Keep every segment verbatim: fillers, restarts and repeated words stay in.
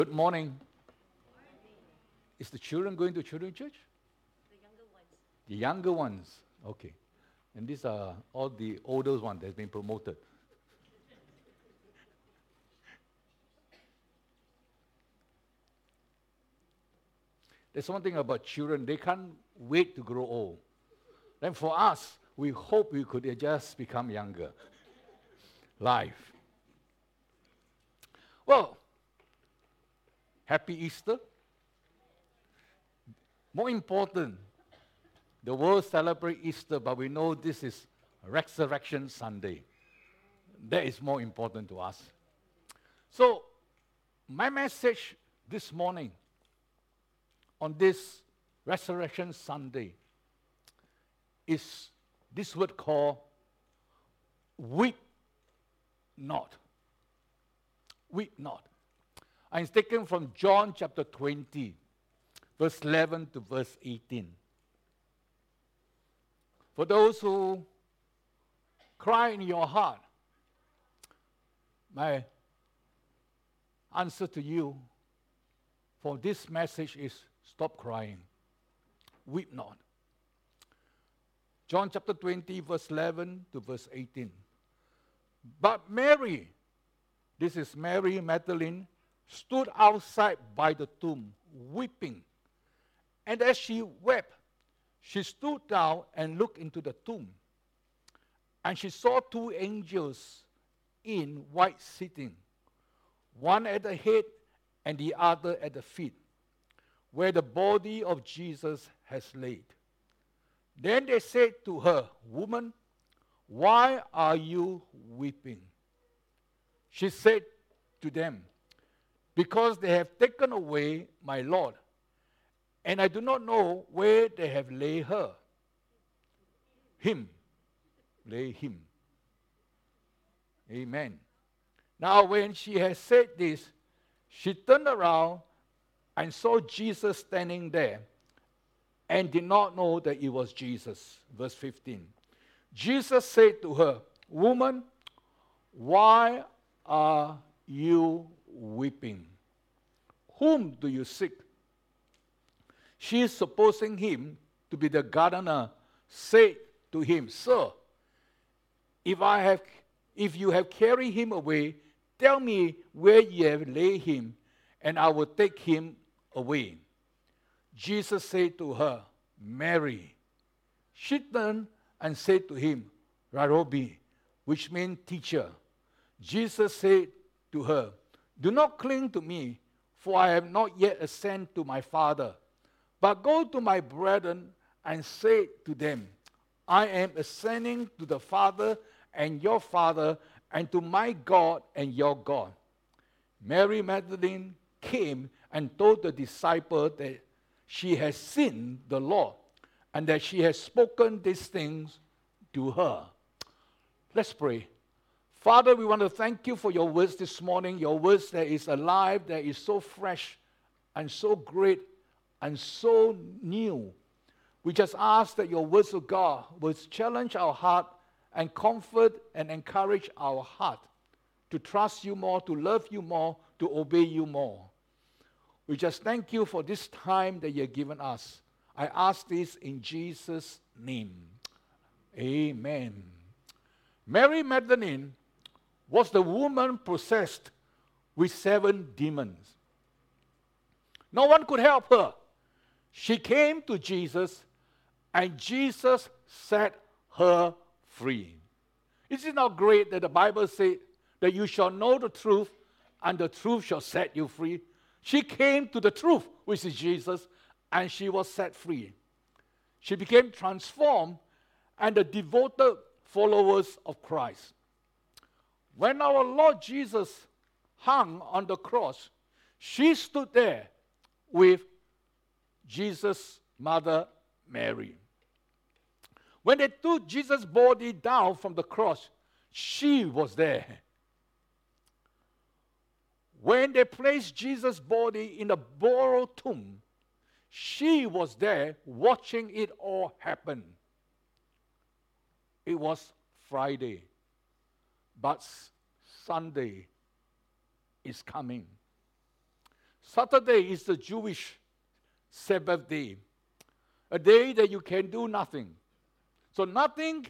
Good morning. Is the children going to children's church? The younger ones. The younger ones. Okay. And these are all the older ones that have been promoted. There's one thing about children, they can't wait to grow old. Then for us, we hope we could just become younger. Life. Well, happy Easter. More important, the world celebrates Easter, but we know this is Resurrection Sunday. That is more important to us. So, my message this morning on this Resurrection Sunday is this word called weep not. Weep not. And it's taken from John chapter twenty, verse eleven to verse eighteen. For those who cry in your heart, my answer to you for this message is stop crying. Weep not. John chapter twenty, verse eleven to verse eighteen. But Mary, this is Mary Magdalene, stood outside by the tomb, weeping. And as she wept, she stood down and looked into the tomb. And she saw two angels in white sitting, one at the head and the other at the feet, where the body of Jesus has laid. Then they said to her, "Woman, why are you weeping?" She said to them, "Because they have taken away my Lord, and I do not know where they have laid her." Him. Lay him. Amen. Now when she had said this, she turned around and saw Jesus standing there and did not know that it was Jesus. Verse fifteen. Jesus said to her, "Woman, why are you weeping? Whom do you seek?" She, supposing him to be the gardener, said to him, "Sir, if I have, if you have carried him away, tell me where you have laid him, and I will take him away." Jesus said to her, "Mary." She turned and said to him, "Rabbi," which means teacher. Jesus said to her, "Do not cling to me, for I have not yet ascended to my Father. But go to my brethren and say to them, I am ascending to the Father and your Father, and to my God and your God." Mary Magdalene came and told the disciple that she has seen the Lord, and that she has spoken these things to her. Let's pray. Father, we want to thank you for your words this morning, your words that is alive, that is so fresh and so great and so new. We just ask that your words of God will challenge our heart and comfort and encourage our heart to trust you more, to love you more, to obey you more. We just thank you for this time that you have given us. I ask this in Jesus' name. Amen. Mary Magdalene was the woman possessed with seven demons. No one could help her. She came to Jesus, and Jesus set her free. Is it not great that the Bible said that you shall know the truth, and the truth shall set you free? She came to the truth, which is Jesus, and she was set free. She became transformed and a devoted followers of Christ. When our Lord Jesus hung on the cross, she stood there with Jesus' mother Mary. When they took Jesus' body down from the cross, she was there. When they placed Jesus' body in a borrowed tomb, she was there watching it all happen. It was Friday, but Sunday is coming. Saturday is the Jewish Sabbath day, a day that you can do nothing. So nothing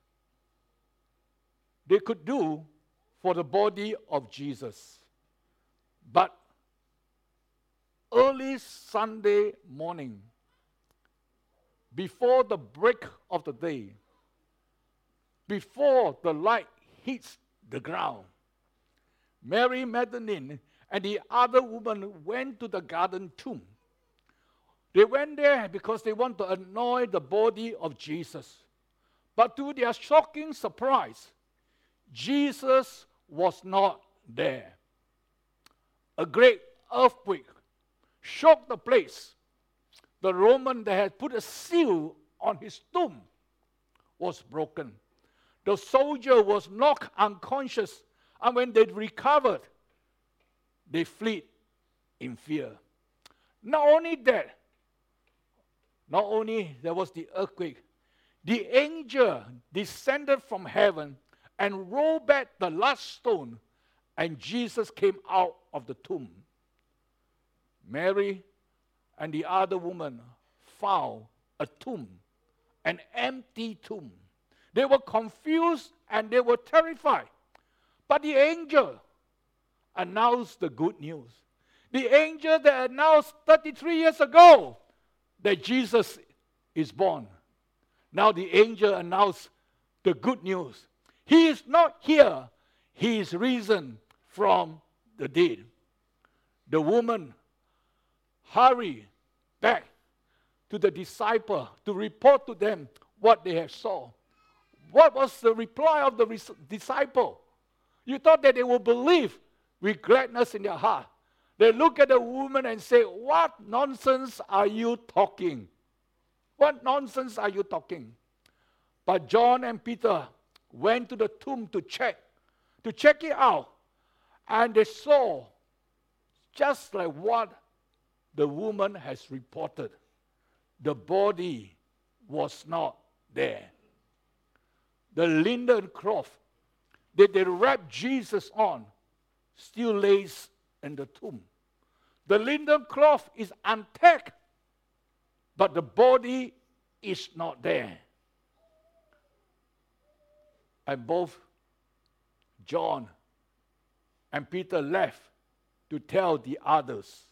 they could do for the body of Jesus. But early Sunday morning, before the break of the day, before the light hits the ground, Mary Magdalene and the other woman went to the garden tomb. They went there because they want to anoint the body of Jesus. But to their shocking surprise, Jesus was not there. A great earthquake shook the place. The Roman that had put a seal on his tomb was broken. The soldier was knocked unconscious, and when they recovered, they fled in fear. Not only that, not only there was the earthquake, the angel descended from heaven and rolled back the last stone, and Jesus came out of the tomb. Mary and the other woman found a tomb, an empty tomb. They were confused and they were terrified. But the angel announced the good news. The angel that announced thirty-three years ago that Jesus is born. Now the angel announced the good news. He is not here. He is risen from the dead. The woman hurried back to the disciple to report to them what they had saw. What was the reply of the res- disciple? You thought that they would believe with gladness in their heart. They look at the woman and say, "What nonsense are you talking? What nonsense are you talking?" But John and Peter went to the tomb to check, to check it out. And they saw just like what the woman has reported. The body was not there. The linen cloth that they wrapped Jesus on still lays in the tomb. The linen cloth is untacked, but the body is not there. And both John and Peter left to tell the others.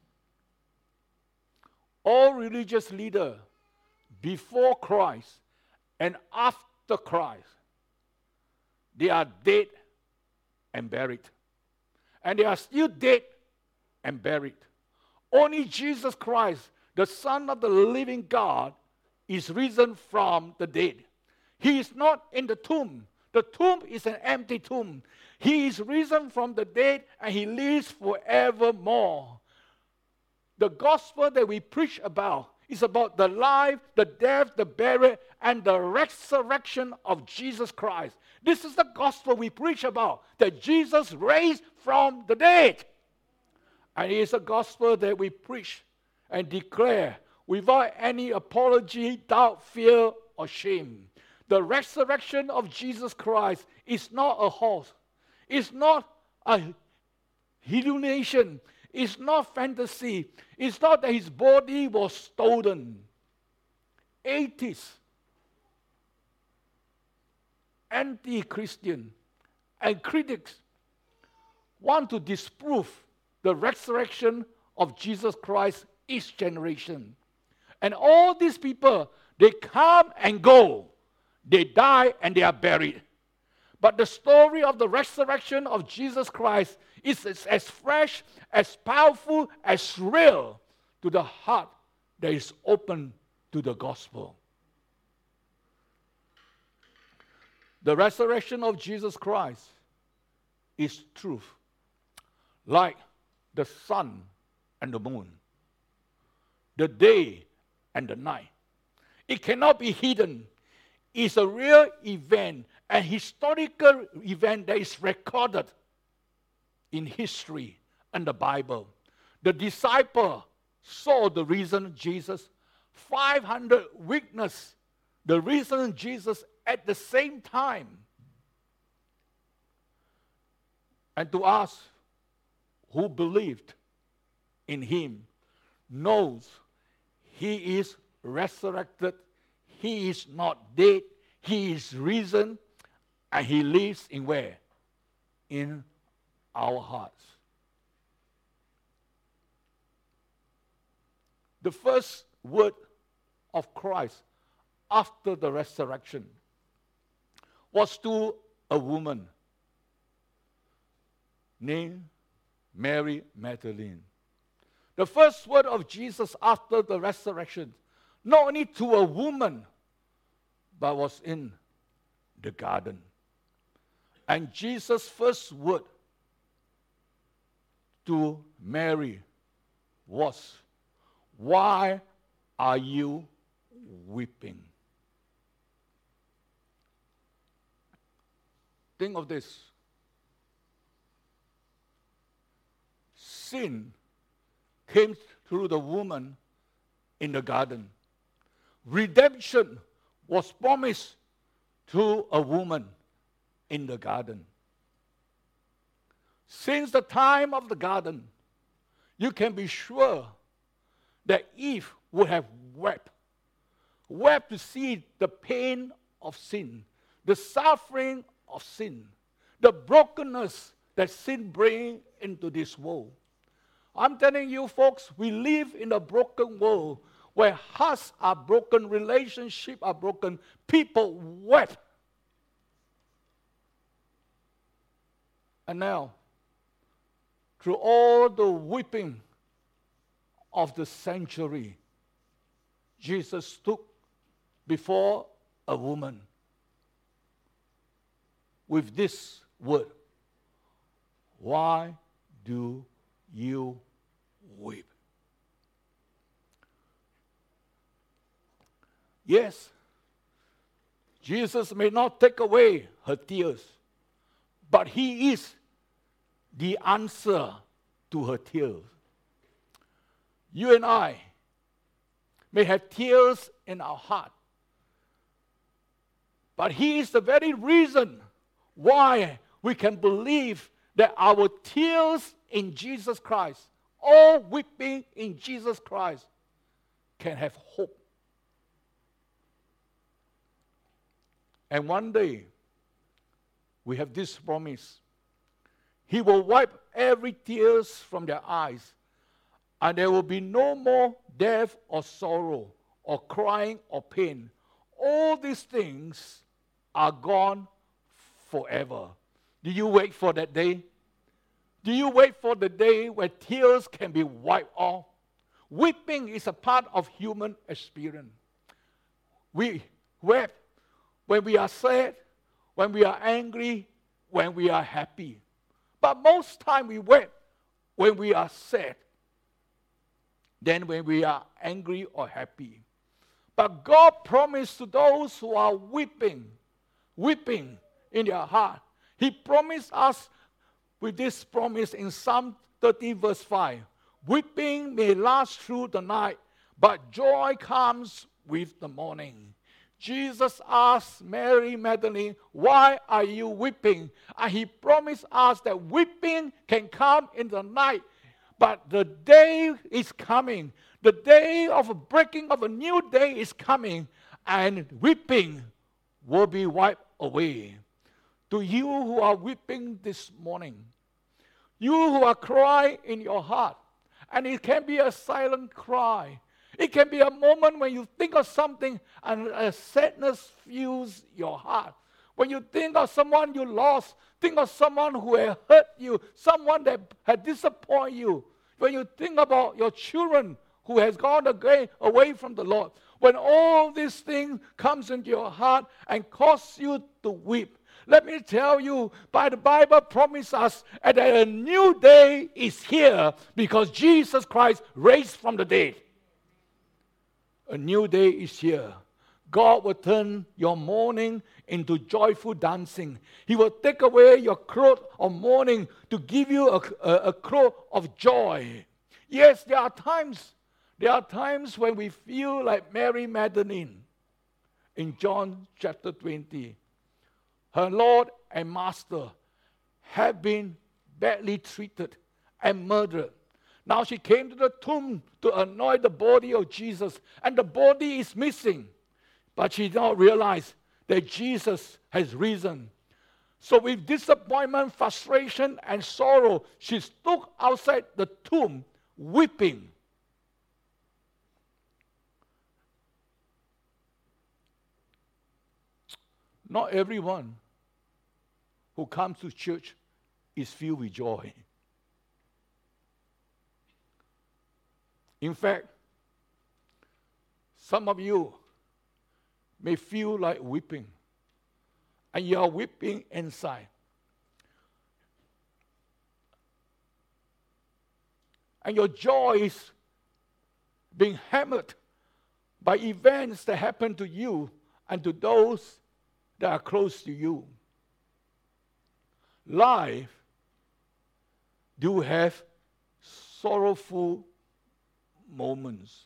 All religious leaders before Christ and after Christ, they are dead and buried. And they are still dead and buried. Only Jesus Christ, the Son of the living God, is risen from the dead. He is not in the tomb. The tomb is an empty tomb. He is risen from the dead and he lives forevermore. The gospel that we preach about is about the life, the death, the burial, and the resurrection of Jesus Christ. This is the gospel we preach about, that Jesus raised from the dead. And it is a gospel that we preach and declare without any apology, doubt, fear, or shame. The resurrection of Jesus Christ is not a horse. It's not a hallucination. It's not fantasy. It's not that his body was stolen. Atheists, anti-Christian, and critics want to disprove the resurrection of Jesus Christ each generation. And all these people, they come and go. They die and they are buried. But the story of the resurrection of Jesus Christ is as, as fresh, as powerful, as real to the heart that is open to the gospel. The resurrection of Jesus Christ is truth, like the sun and the moon, the day and the night. It cannot be hidden. It's a real event, an historical event that is recorded in history and the Bible. The disciple saw the risen Jesus. five hundred witnessed the risen Jesus at the same time. And to us who believed in him knows he is resurrected, he is not dead, he is risen, and he lives in where? In our hearts. The first word of Christ after the resurrection was to a woman named Mary Magdalene. The first word of Jesus after the resurrection, not only to a woman, but was in the garden. And Jesus' first word to Mary was, "Why are you weeping?" Think of this. Sin came through the woman in the garden. Redemption was promised to a woman in the garden. Since the time of the garden, you can be sure that Eve would have wept. Wept to see the pain of sin, the suffering of sin, the brokenness that sin brings into this world. I'm telling you, folks, we live in a broken world where hearts are broken, relationships are broken, people wept. And now, through all the weeping of the century, Jesus stood before a woman with this word, "Why do you weep?" Yes, Jesus may not take away her tears, but he is the answer to her tears. You and I may have tears in our heart, but he is the very reason why we can believe that our tears in Jesus Christ, all weeping in Jesus Christ, can have hope. And one day, we have this promise. He will wipe every tears from their eyes, and there will be no more death or sorrow or crying or pain. All these things are gone forever. Do you wait for that day? Do you wait for the day where tears can be wiped off? Weeping is a part of human experience. We weep when we are sad, when we are angry, when we are happy. But most time we weep when we are sad than when we are angry or happy. But God promised to those who are weeping, weeping in their heart, He promised us with this promise in Psalm thirty verse five, "Weeping may last through the night, but joy comes with the morning." Jesus asked Mary Magdalene, "Why are you weeping?" And he promised us that weeping can come in the night, but the day is coming. The day of a breaking of a new day is coming, and weeping will be wiped away. To you who are weeping this morning, you who are crying in your heart, and it can be a silent cry. It can be a moment when you think of something and a sadness fills your heart. When you think of someone you lost, think of someone who had hurt you, someone that had disappointed you. When you think about your children who has gone away, away from the Lord. When all these things comes into your heart and cause you to weep, let me tell you, by the Bible promises us that a new day is here because Jesus Christ raised from the dead. A new day is here. God will turn your mourning into joyful dancing. He will take away your cloth of mourning to give you a, a, a cloth of joy. Yes, there are times, there are times when we feel like Mary Magdalene in John chapter twenty. Her Lord and Master have been badly treated and murdered. Now she came to the tomb to anoint the body of Jesus, and the body is missing. But she did not realize that Jesus has risen. So with disappointment, frustration, and sorrow, she stood outside the tomb weeping. Not everyone who comes to church is filled with joy. In fact, some of you may feel like weeping, and you are weeping inside. And your joy is being hammered by events that happen to you and to those that are close to you. Life do have sorrowful moments.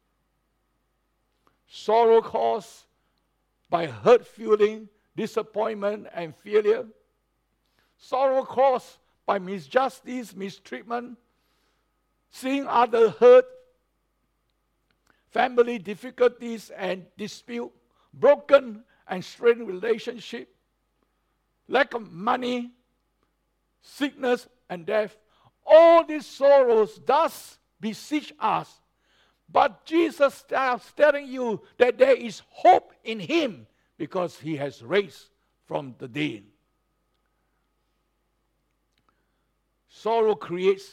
Sorrow caused by hurt feeling, disappointment, and failure. Sorrow caused by misjustice, mistreatment, seeing others hurt, family difficulties and dispute, broken and strained relationship, lack of money, sickness and death. All these sorrows does besiege us. But Jesus starts telling you that there is hope in Him because He has raised from the dead. Sorrow creates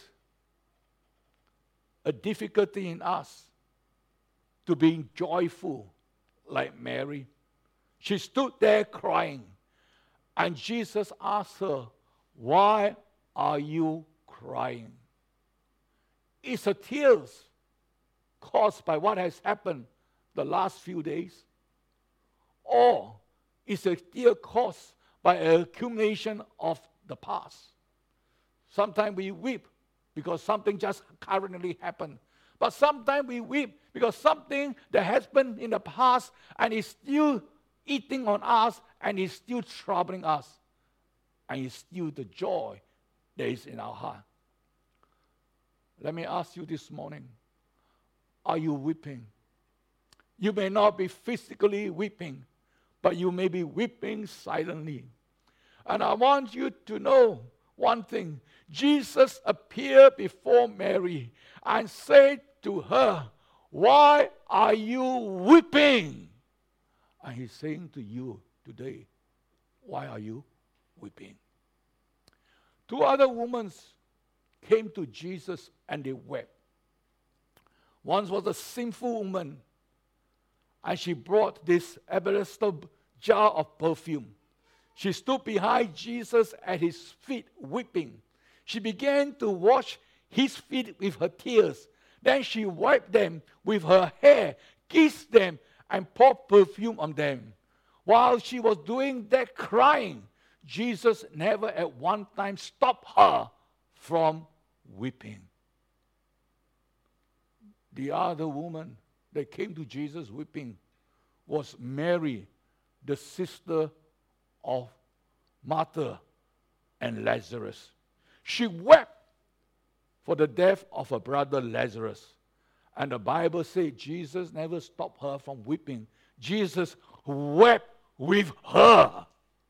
a difficulty in us to be joyful like Mary. She stood there crying, and Jesus asked her, "Why are you crying?" It's a tears caused by what has happened the last few days, or it's a tear caused by an accumulation of the past. Sometimes we weep because something just currently happened, but sometimes we weep because something that happened in the past and is still eating on us and is still troubling us, and is still the joy that is in our heart. Let me ask you this morning, are you weeping? You may not be physically weeping, but you may be weeping silently. And I want you to know one thing. Jesus appeared before Mary and said to her, "Why are you weeping?" And He's saying to you today, why are you weeping? Two other women came to Jesus and they wept. One was a sinful woman, and she brought this alabaster jar of perfume. She stood behind Jesus at His feet weeping. She began to wash His feet with her tears. Then she wiped them with her hair, kissed them, and poured perfume on them. While she was doing that crying, Jesus never at one time stopped her from weeping. The other woman that came to Jesus weeping was Mary, the sister of Martha and Lazarus. She wept for the death of her brother Lazarus. And the Bible says Jesus never stopped her from weeping. Jesus wept with her.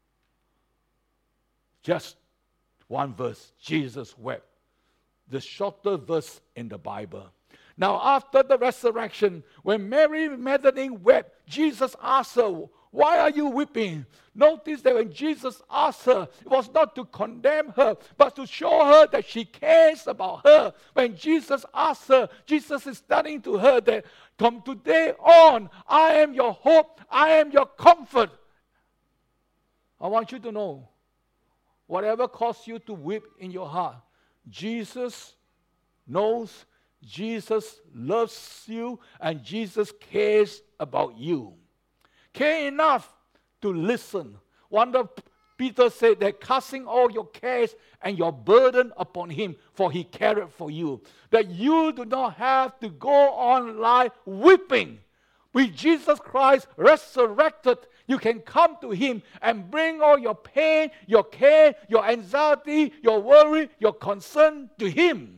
Just one verse, Jesus wept. The shorter verse in the Bible. Now after the resurrection, when Mary Magdalene wept, Jesus asked her, "Why are you weeping?" Notice that when Jesus asked her, it was not to condemn her, but to show her that she cares about her. When Jesus asked her, Jesus is telling to her that from today on, I am your hope, I am your comfort. I want you to know, whatever caused you to weep in your heart, Jesus knows, Jesus loves you, and Jesus cares about you. Care enough to listen. One of Peter said that casting all your cares and your burden upon Him, for He cared for you. That you do not have to go on life weeping. With Jesus Christ resurrected, you can come to Him and bring all your pain, your care, your anxiety, your worry, your concern to Him.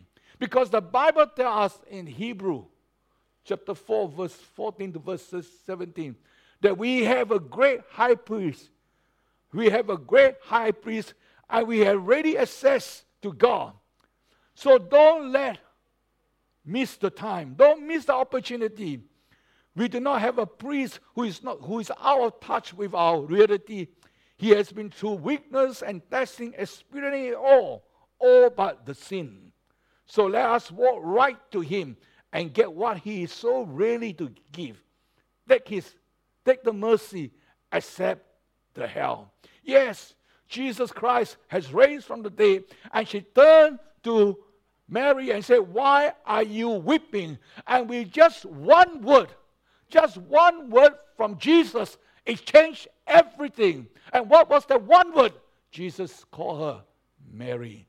Because the Bible tells us in Hebrew, chapter four, verse fourteen to verse seventeen, that we have a great high priest. We have a great high priest, and we have ready access to God. So don't let miss the time. Don't miss the opportunity. We do not have a priest who is not who is out of touch with our reality. He has been through weakness and testing, experiencing it all, all but the sin. So let us walk right to him and get what he is so ready to give. Take his, take the mercy, accept the hell. Yes, Jesus Christ has raised from the dead, and she turned to Mary and said, why are you weeping? And with just one word, just one word from Jesus, it changed everything. And what was that one word? Jesus called her Mary.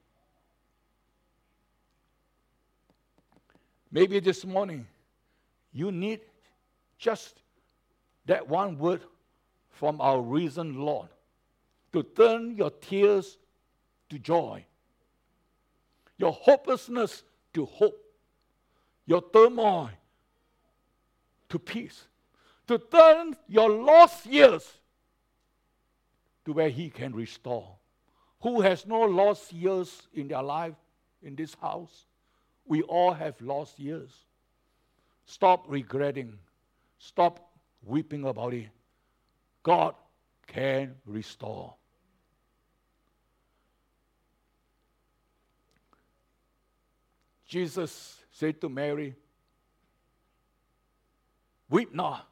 Maybe this morning, you need just that one word from our risen Lord to turn your tears to joy, your hopelessness to hope, your turmoil to peace, to turn your lost years to where he can restore. Who has no lost years in their life in this house? We all have lost years. Stop regretting. Stop weeping about it. God can restore. Jesus said to Mary, weep not,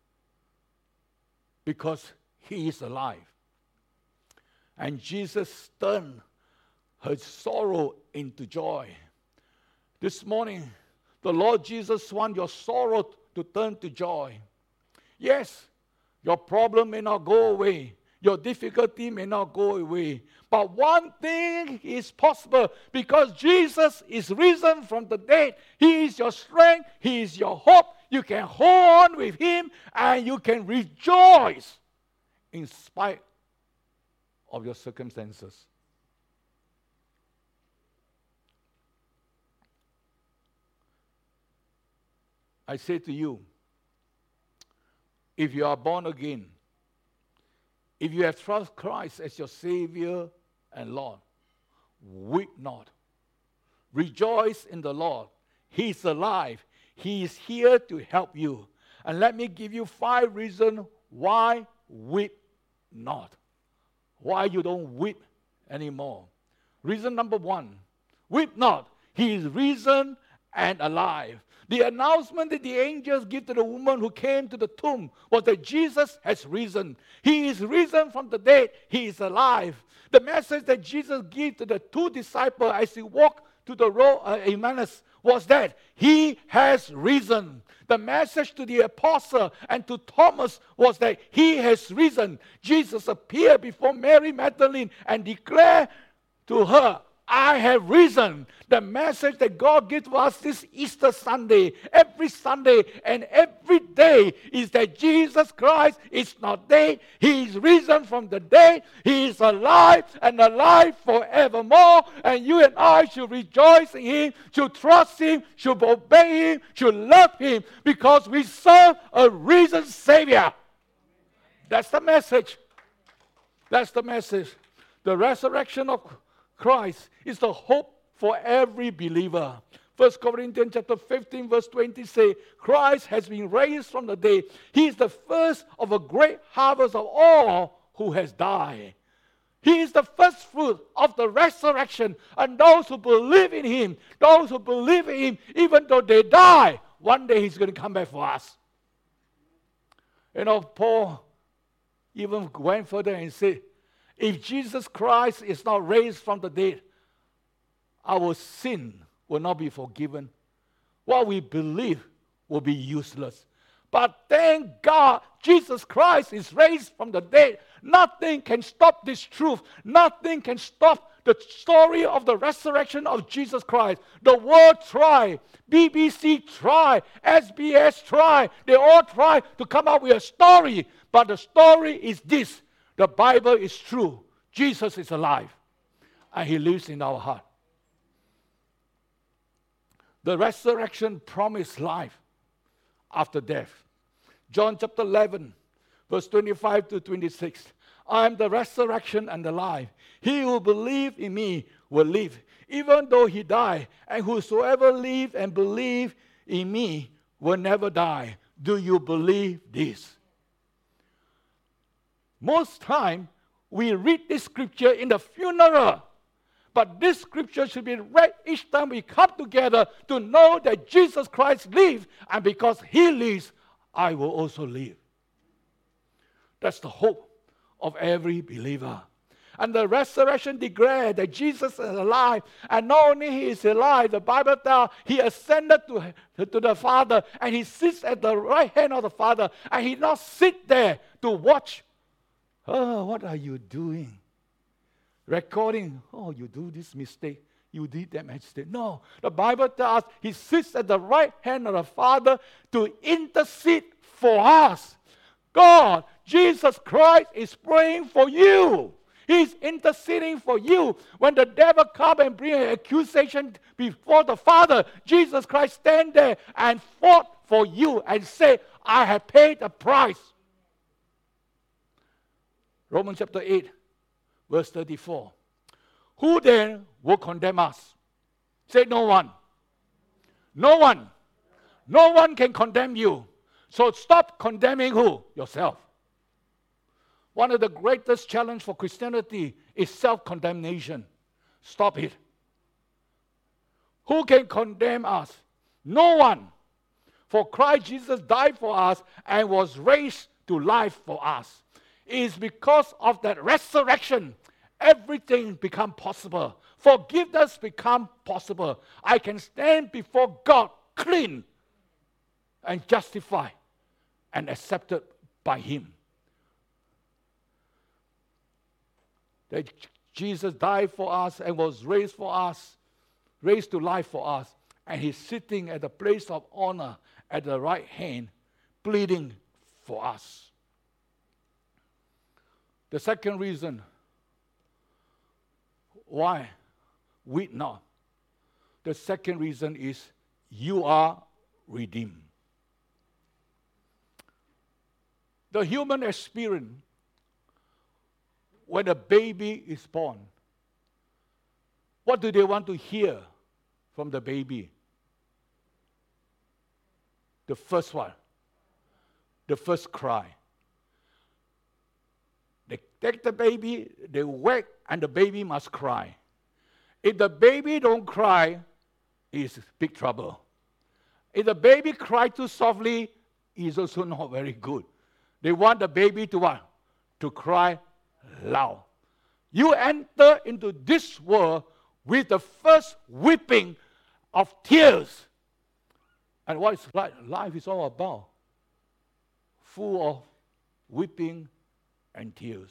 because he is alive. And Jesus turned her sorrow into joy. This morning, the Lord Jesus wants your sorrow to turn to joy. Yes, your problem may not go away. Your difficulty may not go away. But one thing is possible, because Jesus is risen from the dead. He is your strength. He is your hope. You can hold on with him, and you can rejoice in spite of your circumstances. I say to you, if you are born again, if you have trusted Christ as your Savior and Lord, weep not. Rejoice in the Lord. He is alive. He is here to help you. And let me give you five reasons why weep not. Why you don't weep anymore. Reason number one, weep not. He is risen and alive. The announcement that the angels give to the woman who came to the tomb was that Jesus has risen. He is risen from the dead. He is alive. The message that Jesus gave to the two disciples as he walked to the road uh, Emmaus was that he has risen. The message to the apostle and to Thomas was that he has risen. Jesus appeared before Mary Magdalene and declared to her, I have risen. The message that God gives to us this Easter Sunday, every Sunday and every day, is that Jesus Christ is not dead. He is risen from the dead. He is alive and alive forevermore. And you and I should rejoice in him, should trust him, should obey him, should love him, because we serve a risen Savior. That's the message. That's the message. The resurrection of Christ is the hope for every believer. First Corinthians chapter fifteen verse twenty say, Christ has been raised from the dead. He is the first of a great harvest of all who has died. He is the first fruit of the resurrection. And those who believe in him, those who believe in him, even though they die, one day he's going to come back for us. You know, Paul even went further and said, if Jesus Christ is not raised from the dead, our sin will not be forgiven. What we believe will be useless. But thank God, Jesus Christ is raised from the dead. Nothing can stop this truth. Nothing can stop the story of the resurrection of Jesus Christ. The world tried, B B C tried, S B S tried. They all tried to come up with a story. But the story is this. The Bible is true. Jesus is alive. And he lives in our heart. The resurrection promised life after death. John chapter eleven, verse twenty-five to twenty-six. I am the resurrection and the life. He who believes in me will live, even though he die. And whosoever live and believe in me will never die. Do you believe this? Most time, we read this scripture in the funeral. But this scripture should be read each time we come together to know that Jesus Christ lives, and because he lives, I will also live. That's the hope of every believer. And the resurrection declared that Jesus is alive, and not only he is alive, the Bible tells he ascended to, to the Father, and he sits at the right hand of the Father, and he not sit there to watch. Oh, what are you doing? Recording, oh, you do this mistake, you did that mistake. No, the Bible tells us he sits at the right hand of the Father to intercede for us. God, Jesus Christ is praying for you. He's interceding for you. When the devil comes and brings an accusation before the Father, Jesus Christ stand there and fought for you and say, I have paid the price. Romans chapter eight, verse thirty-four. Who then will condemn us? Say no one. No one. No one can condemn you. So stop condemning who? Yourself. One of the greatest challenges for Christianity is self-condemnation. Stop it. Who can condemn us? No one. For Christ Jesus died for us and was raised to life for us. It is because of that resurrection, everything become possible. Forgiveness become possible. I can stand before God clean and justified and accepted by him. That Jesus died for us and was raised for us, raised to life for us, and he's sitting at the place of honor at the right hand, pleading for us. The second reason why weep not. The second reason is you are redeemed. The human experience when a baby is born, what do they want to hear from the baby? The first one, the first cry. They take the baby, they whack, and the baby must cry. If the baby don't cry, it's big trouble. If the baby cry too softly, it's also not very good. They want the baby to what? To cry loud. You enter into this world with the first weeping of tears. And what is life? Life is all about. Full of weeping and tears.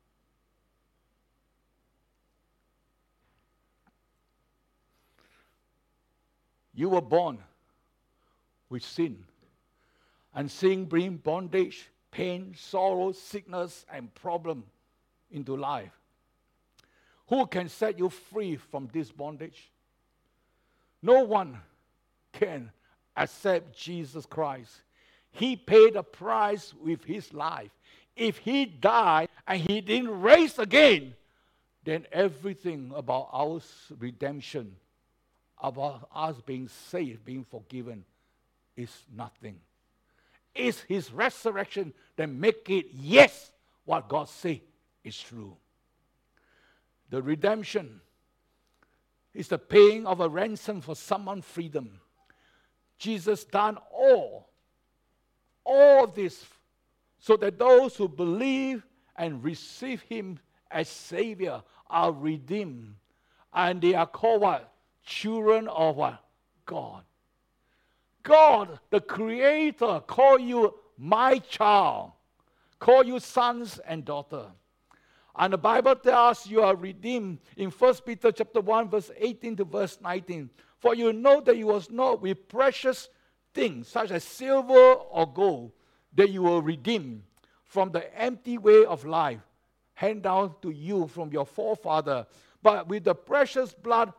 You were born with sin. And sin brings bondage, pain, sorrow, sickness, and problem into life. Who can set you free from this bondage? No one can except Jesus Christ. He paid a price with his life. If he died and he didn't rise again, then everything about our redemption, about us being saved, being forgiven, is nothing. It's his resurrection that make it, yes, what God say is true. The redemption is the paying of a ransom for someone's freedom. Jesus done all, all of this so that those who believe and receive him as Savior are redeemed. And they are called what? Children of what? God. God, the Creator, call you my child. Call you sons and daughters. And the Bible tells us you are redeemed in First Peter chapter one, verse eighteen to verse nineteen. For you know that you was not with precious things, such as silver or gold, that you were redeemed from the empty way of life, handed down to you from your forefather, but with the precious blood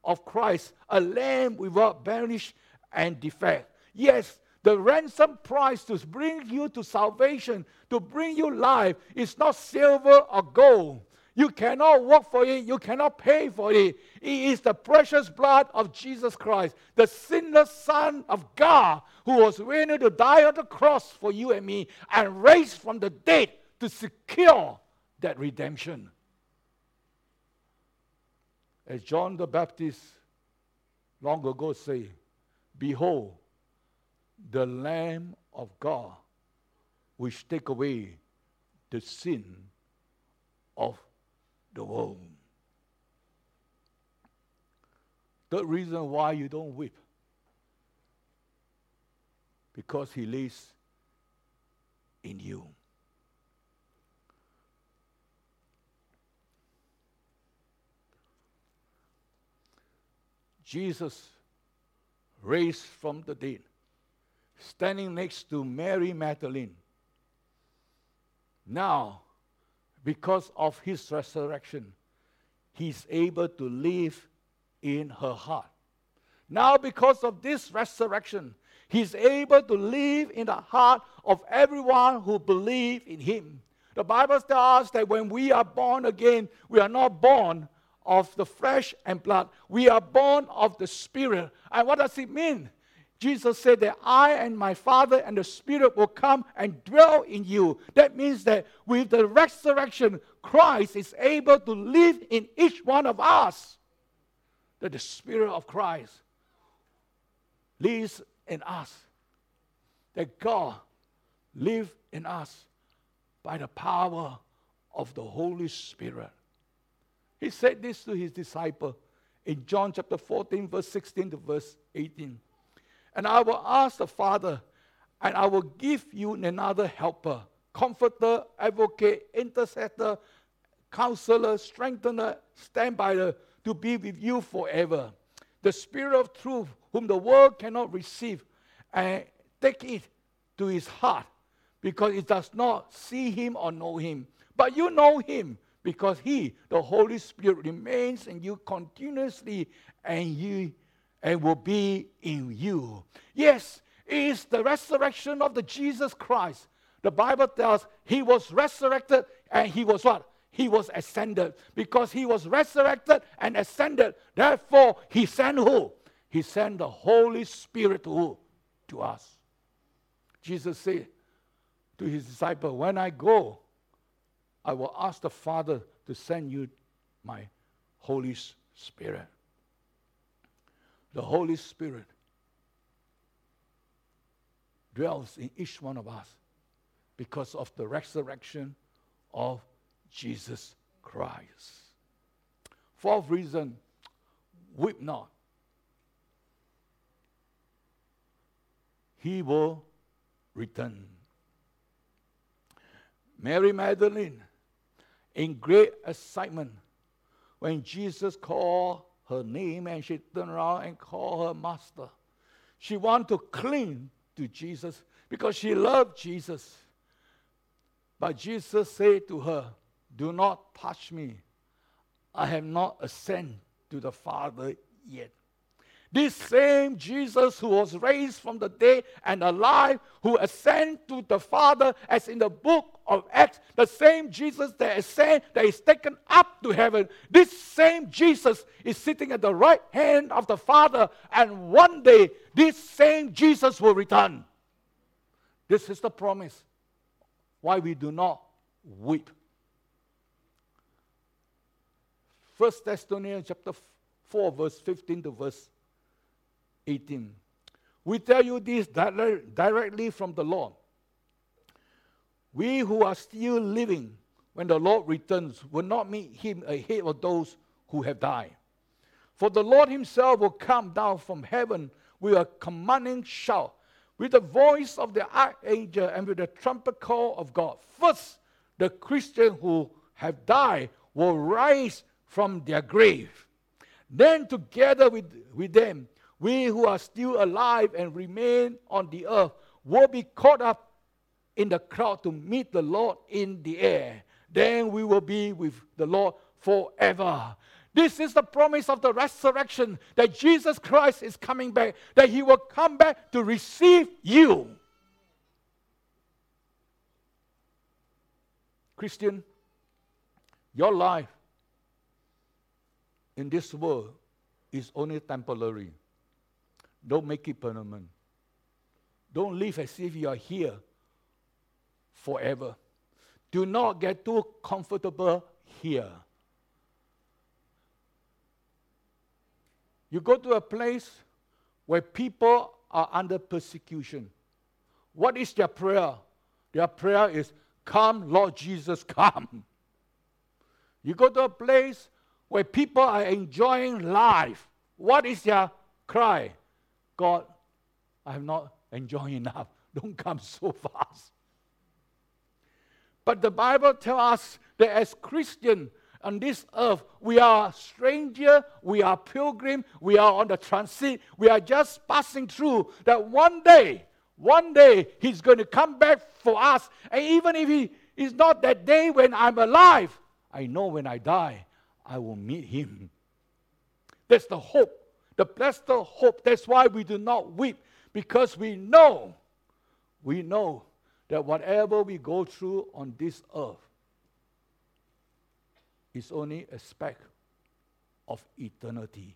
of Christ, a lamb without blemish and defect. Yes, the ransom price to bring you to salvation, to bring you life, is not silver or gold. You cannot work for it. You cannot pay for it. It is the precious blood of Jesus Christ, the sinless Son of God, who was willing to die on the cross for you and me and raised from the dead to secure that redemption. As John the Baptist long ago said, "Behold, the Lamb of God, which take away the sin of the world." The reason why you don't weep, because he lives in you. Jesus raised from the dead, standing next to Mary Magdalene. Now, because of his resurrection, he's able to live in her heart. Now, because of this resurrection, he's able to live in the heart of everyone who believes in him. The Bible tells us that when we are born again, we are not born of the flesh and blood. We are born of the Spirit. And what does it mean? Jesus said that I and my Father and the Spirit will come and dwell in you. That means that with the resurrection, Christ is able to live in each one of us. That the Spirit of Christ lives in us. That God lives in us by the power of the Holy Spirit. He said this to his disciple in John chapter fourteen, verse sixteen to verse eighteen. "And I will ask the Father, and I will give you another helper, comforter, advocate, intercessor, counselor, strengthener, standby to be with you forever. The Spirit of truth, whom the world cannot receive, and take it to his heart, because it does not see him or know him. But you know him, because he, the Holy Spirit, remains in you continuously, and you and will be in you." Yes, it is the resurrection of the Jesus Christ. The Bible tells he was resurrected and he was what? He was ascended. Because he was resurrected and ascended, therefore he sent who? He sent the Holy Spirit to who? To us. Jesus said to his disciple, "When I go, I will ask the Father to send you my Holy Spirit." The Holy Spirit dwells in each one of us because of the resurrection of Jesus Christ. Fourth reason, weep not. He will return. Mary Magdalene, in great excitement, when Jesus called her name and she turned around and called her master. She wanted to cling to Jesus because she loved Jesus. But Jesus said to her, "Do not touch me. I have not ascended to the Father yet." This same Jesus who was raised from the dead and alive, who ascended to the Father, as in the book of Acts, the same Jesus that ascended, that is taken up to heaven, this same Jesus is sitting at the right hand of the Father, and one day this same Jesus will return. This is the promise why we do not weep. First Thessalonians chapter four, verse fifteen to verse eighteen. "We tell you this directly from the Lord. We who are still living when the Lord returns will not meet him ahead of those who have died. For the Lord himself will come down from heaven with a commanding shout, with the voice of the archangel, and with the trumpet call of God. First, the Christians who have died will rise from their grave. Then together with, with them, we who are still alive and remain on the earth will be caught up in the crowd to meet the Lord in the air. Then we will be with the Lord forever." This is the promise of the resurrection, that Jesus Christ is coming back, that he will come back to receive you. Christian, your life in this world is only temporary. Don't make it permanent. Don't live as if you are here forever. Do not get too comfortable here. You go to a place where people are under persecution. What is their prayer? Their prayer is, come, Lord Jesus, come. You go to a place where people are enjoying life. What is their cry? God, I'm not enjoying enough. Don't come so fast. But the Bible tells us that as Christians on this earth, we are stranger, we are pilgrim, we are on the transit, we are just passing through. That one day, one day, He's going to come back for us. And even if He is not that day when I'm alive, I know when I die, I will meet Him. That's the hope. The blessed hope. That's why we do not weep. Because we know, we know that whatever we go through on this earth is only a speck of eternity.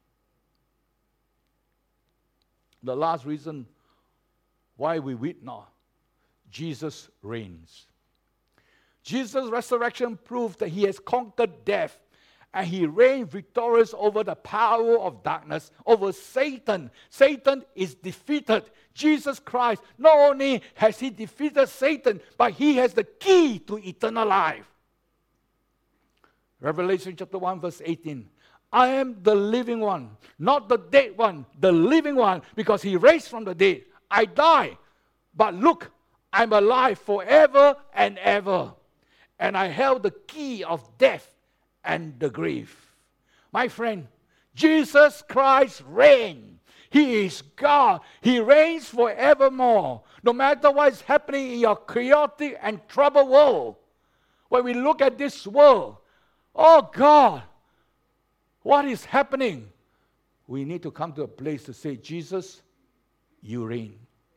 The last reason why we weep not, Jesus reigns. Jesus' resurrection proves that He has conquered death, and He reigns victorious over the power of darkness, over Satan. Satan is defeated. Jesus Christ, not only has He defeated Satan, but He has the key to eternal life. Revelation chapter one, verse eighteen. I am the living one, not the dead one, the living one, because He raised from the dead. I die, but look, I'm alive forever and ever. And I held the key of death and the grave. My friend, Jesus Christ reigns. He is God. He reigns forevermore. No matter what is happening in your chaotic and troubled world, when we look at this world, oh God, what is happening? We need to come to a place to say, Jesus, you reign.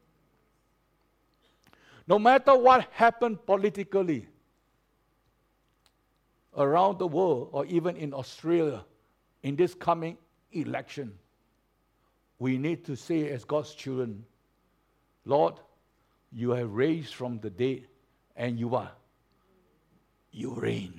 No matter what happened politically around the world, or even in Australia, in this coming election, we need to say as God's children, Lord, you have raised from the dead, and you are. You reign.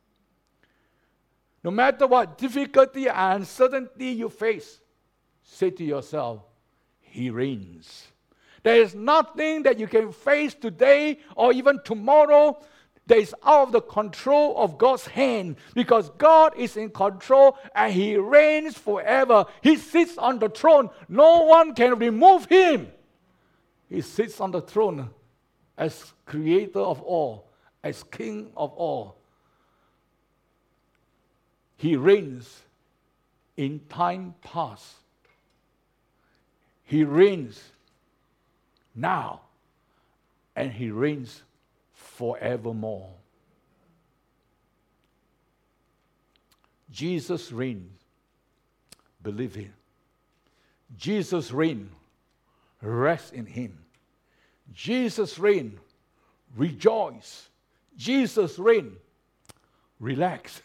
No matter what difficulty and uncertainty you face, say to yourself, He reigns. There is nothing that you can face today or even tomorrow that is out of the control of God's hand, because God is in control and He reigns forever. He sits on the throne. No one can remove Him. He sits on the throne as creator of all, as king of all. He reigns in time past. He reigns now, and He reigns forevermore. Jesus reigns. Believe Him. Jesus reigns. Rest in Him. Jesus reigns. Rejoice. Jesus reigns. Relax.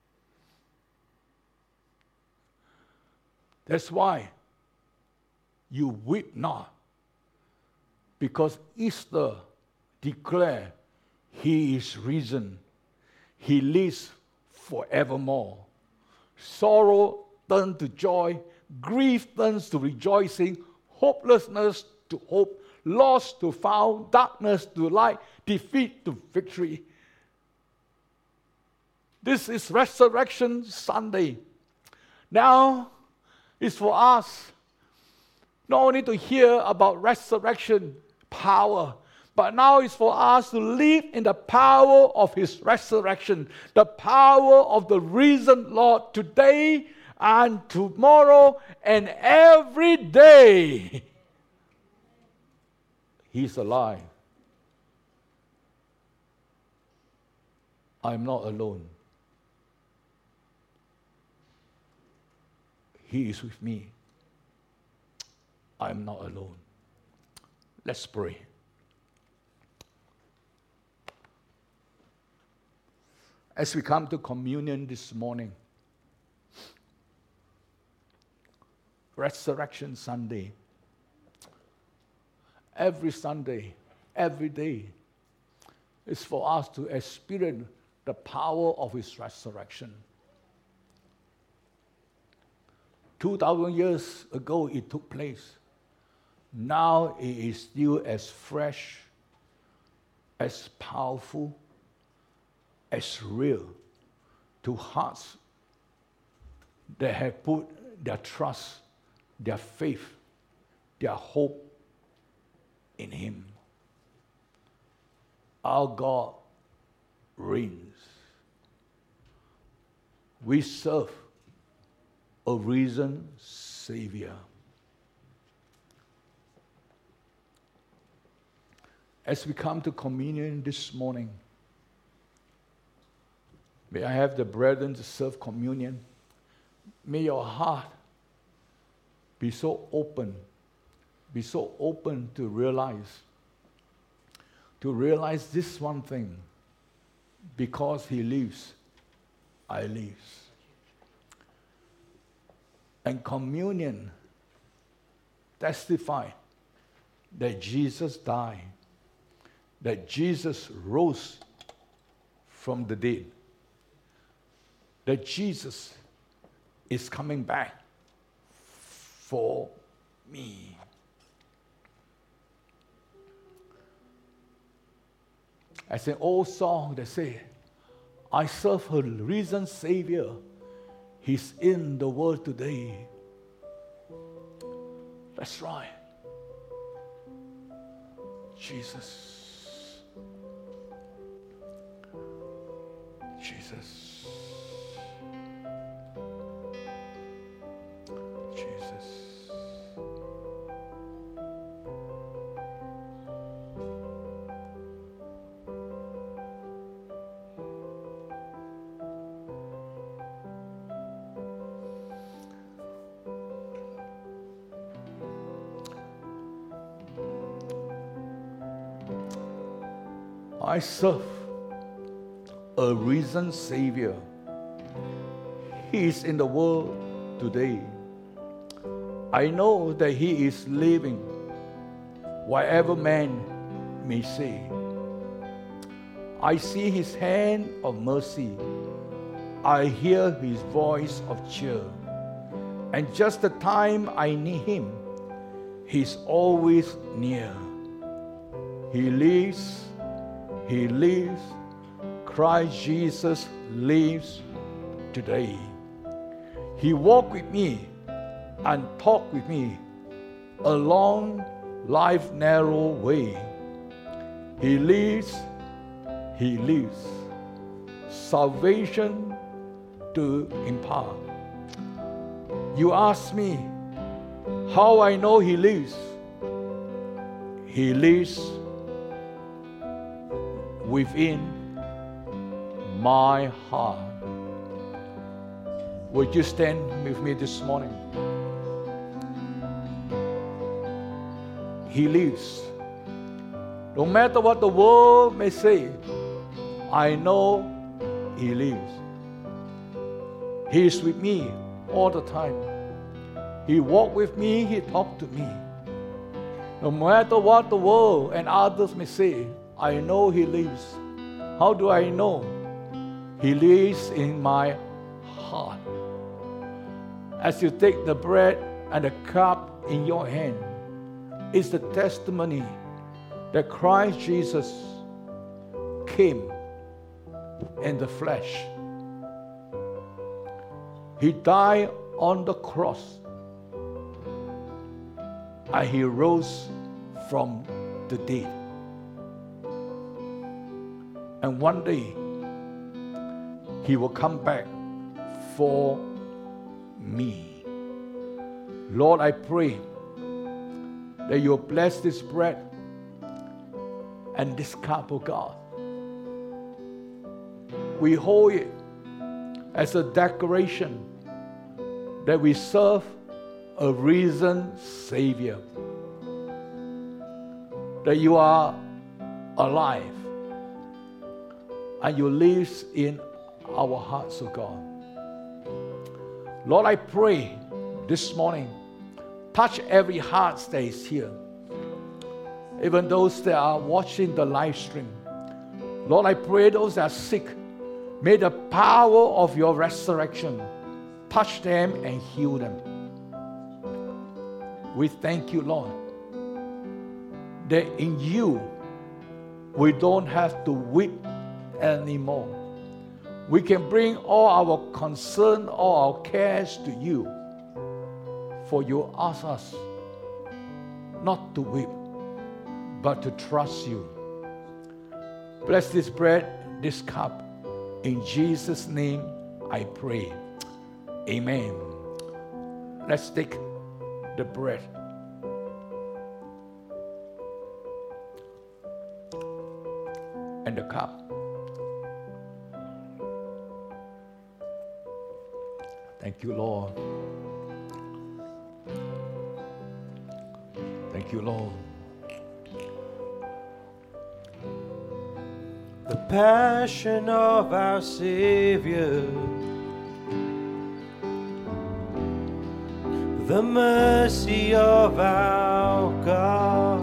That's why you weep not, because Easter declares He is risen. He lives forevermore. Sorrow turns to joy, grief turns to rejoicing, hopelessness to hope, loss to found, darkness to light, defeat to victory. This is Resurrection Sunday. Now, it's for us not only to hear about resurrection power, but now it's for us to live in the power of His resurrection, the power of the risen Lord today and tomorrow and every day. He's alive. I'm not alone. He is with me. I am not alone. Let's pray. As we come to communion this morning, Resurrection Sunday, every Sunday, every day, is for us to experience the power of His resurrection. Two thousand years ago it took place. Now it is still as fresh, as powerful, as real to hearts that have put their trust, their faith, their hope in Him. Our God reigns. We serve a risen Savior. As we come to communion this morning, may I have the brethren to serve communion. May your heart be so open, be so open to realize, to realize this one thing: because He lives, I live. And communion testify that Jesus died, that Jesus rose from the dead, that Jesus is coming back for me. As an old song that says, I serve a risen Savior. He's in the world today. That's right. Jesus. Jesus. Jesus. I serve a risen Savior. He is in the world today. I know that He is living, whatever man may say. I see His hand of mercy. I hear His voice of cheer. And just the time I need Him, He's always near. He lives. He lives. Christ Jesus lives today. He walked with me and talked with me along life's narrow way. He lives. He lives. Salvation to impart. You ask me how I know He lives. He lives within my heart. Would you stand with me this morning? He lives. No matter what the world may say, I know He lives. He is with me all the time. He walked with me, He talked to me. No matter what the world and others may say, I know He lives. How do I know? He lives in my heart. As you take the bread and the cup in your hand, it's the testimony that Christ Jesus came in the flesh. He died on the cross and He rose from the dead. And one day, He will come back for me. Lord, I pray that You will bless this bread and this cup, oh God. We hold it as a declaration that we serve a risen Savior, that you are alive and you live in our hearts, O God. Lord, I pray this morning, touch every heart that is here, even those that are watching the live stream. Lord, I pray those that are sick, may the power of your resurrection touch them and heal them. We thank you, Lord, that in you we don't have to weep anymore. We can bring all our concern, all our cares to you, for you ask us not to weep, but to trust you. Bless this bread, this cup. In Jesus' name I pray. Amen. Let's take the bread. And the cup. Thank you, Lord. Thank you, Lord. The passion of our Savior, the mercy of our God.